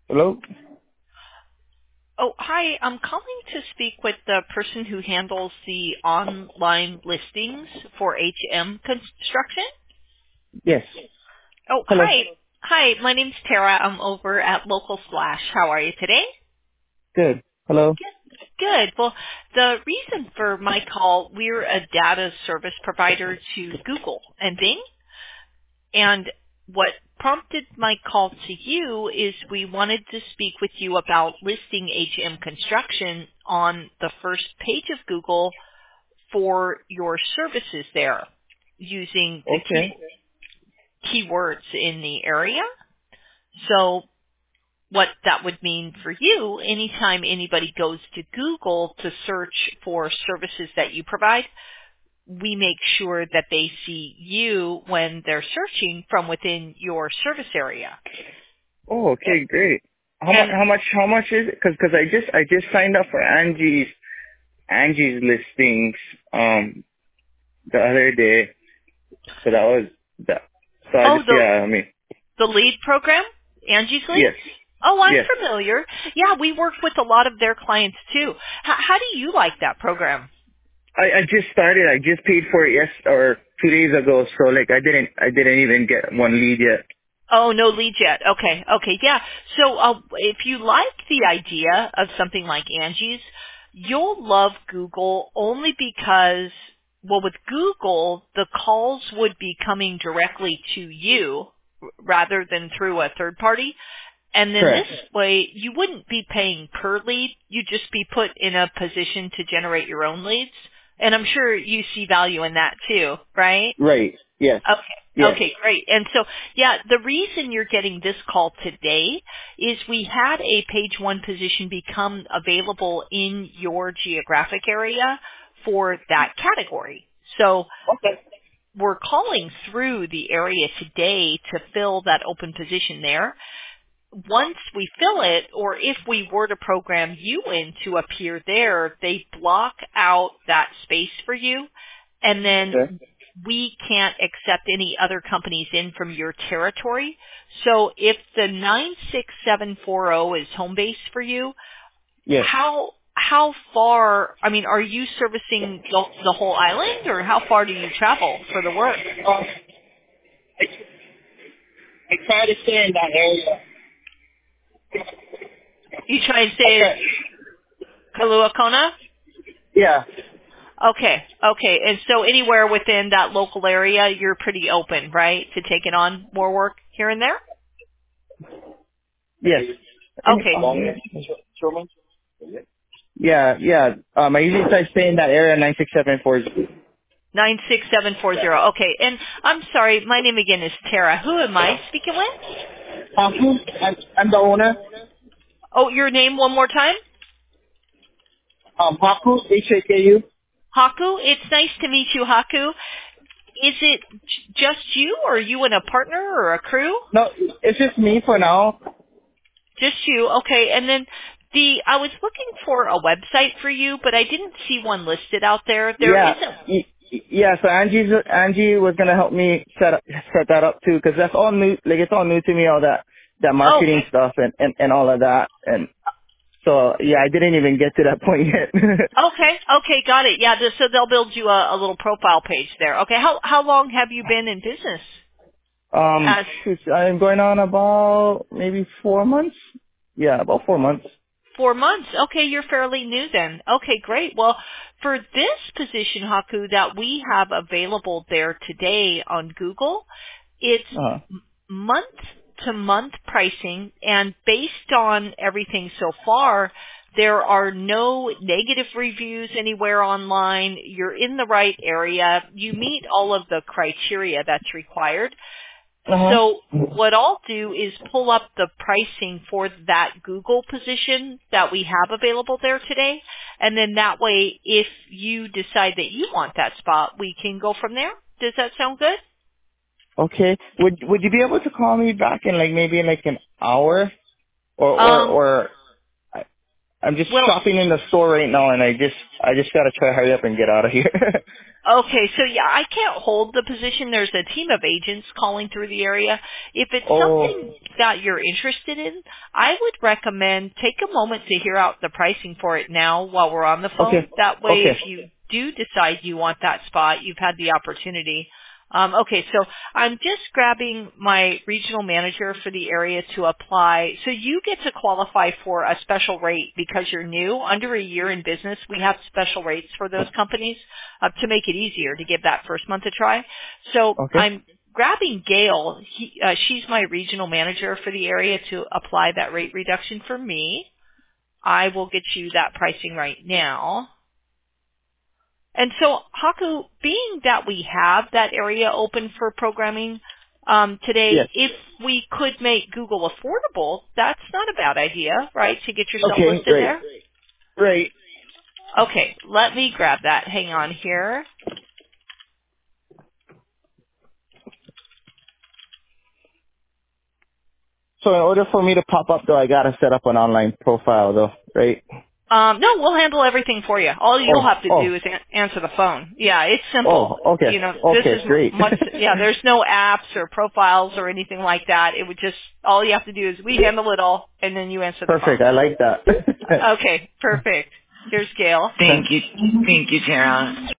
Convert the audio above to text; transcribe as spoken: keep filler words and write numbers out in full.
Hello? Oh, hi. I'm calling to speak with the person who handles the online listings for H M Construction. Yes. Oh, Hello. hi. Hi, my name's Tara. I'm over at Local Slash. How are you today? Good. Hello? Good. Good. Well, the reason for my call, we're a data service provider to Google and Bing. And what prompted my call to you is we wanted to speak with you about listing H M Construction on the first page of Google for your services there using the key Okay. keywords in the area. So what that would mean for you, anytime anybody goes to Google to search for services that you provide, we make sure that they see you when they're searching from within your service area. Oh, okay, great. How much, And how much, how much is it? Cause, cause I just, I just signed up for Angie's, Angie's listings, um, the other day. So that was, that. So I oh, just, the yeah, I mean, the lead program, Angie's Lead. yes, Oh, I'm yes. familiar. Yeah, we work with a lot of their clients too. H- how do you like that program? I, I just started, I just paid for it yes, or two days ago. So like I didn't, I didn't even get one lead yet. Oh, no leads yet. Okay, okay, yeah. So uh, if you like the idea of something like Angie's, you'll love Google only because, well, with Google, the calls would be coming directly to you r- rather than through a third party. And then this Correct. way, you wouldn't be paying per lead. You'd just be put in a position to generate your own leads. And I'm sure you see value in that too, right? Right. Yes. Okay. Yes. Okay, great. And so, yeah, the reason you're getting this call today is we had a page one position become available in your geographic area for that category. So Okay. we're calling through the area today to fill that open position there. Once we fill it, or if we were to program you in to appear there, they block out that space for you, and then Okay. we can't accept any other companies in from your territory. So if the nine six seven four zero is home base for you, Yes. how how far, I mean, are you servicing the, the whole island, or how far do you travel for the work? Um, I, I try to stay in that area. You try and I say try. Kailua Kona? Yeah. Okay, okay. And so anywhere within that local area, you're pretty open, right, to taking on more work here and there? Yes. Any, Okay, um, yeah, yeah. Um, I usually try to stay in that area, nine six seven four. nine six seven four zero. Okay, and I'm sorry, my name again is Tara. Who am I speaking with? Haku, I'm, I'm the owner. Oh, your name one more time? Um, Haku, H A K U. Haku? It's nice to meet you, Haku. Is it j- just you, or are you and a partner or a crew? No, it's just me for now. Just you. Okay, and then the I was looking for a website for you, but I didn't see one listed out there. There Yeah, isn't. y- y- yeah. So Angie's Angie was gonna help me set up, set that up too, because that's all new. Like it's all new to me, all that that marketing Okay. stuff and and and all of that. And so yeah, I didn't even get to that point yet. Okay, okay, got it. Yeah, th- so they'll build you a, a little profile page there. Okay, how how long have you been in business? um, As shoot, I'm going on about maybe four months. Yeah, about four months. four months. Okay, you're fairly new then. Okay, great. Well, for this position, Haku, that we have available there today on Google, it's Uh, month to month pricing, and based on everything so far, there are no negative reviews anywhere online. You're in the right area. You meet all of the criteria that's required. uh huh. So what I'll do is pull up the pricing for that Google position that we have available there today. And then that way, if you decide that you want that spot, we can go from there. Does that sound good? Okay. Would Would you be able to call me back in like maybe in like an hour or or Um, or I, I I'm just Well, shopping in the store right now, and I just I just gotta try to hurry up and get out of here. okay, so yeah, I can't hold the position. There's a team of agents calling through the area. If it's Oh, something that you're interested in, I would recommend take a moment to hear out the pricing for it now while we're on the phone. okay, That way, okay, if you do decide you want that spot, you've had the opportunity. Um, okay, so I'm just grabbing my regional manager for the area to apply. So you get to qualify for a special rate because you're new. Under a year in business, we have special rates for those companies uh, to make it easier to give that first month a try. So okay. I'm grabbing Gail. He, uh, she's my regional manager for the area to apply that rate reduction for me. I will get you that pricing right now. And so, Haku, being that we have that area open for programming um, today, Yes. if we could make Google affordable, that's not a bad idea, right, to get yourself Okay, listed great, there? great. Okay, let me grab that. Hang on here. So in order for me to pop up, though, I gotta set up an online profile, though, right? Um, no, we'll handle everything for you. All you'll Oh, have to oh, do is an- answer the phone. Yeah, it's simple. oh. Okay, You know, this okay, is great. much, yeah, there's no apps or profiles or anything like that. It would just, all you have to do is we handle it all, and then you answer the phone. Perfect. I like that. Okay, perfect. Here's Gail. Thank you. Thank you, Tara.